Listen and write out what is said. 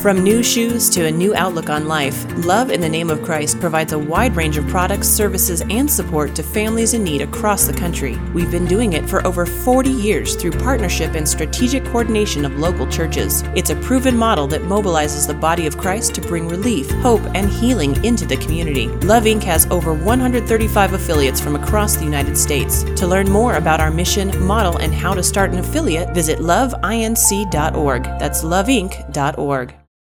From new shoes to a new outlook on life, Love in the Name of Christ provides a wide range of products, services, and support to families in need across the country. We've been doing it for over 40 years through partnership and strategic coordination of local churches. It's a proven model that mobilizes the body of Christ to bring relief, hope, and healing into the community. Love Inc. has over 135 affiliates from across the United States. To learn more about our mission, model, and how to start an affiliate, visit loveinc.org. That's loveinc.org.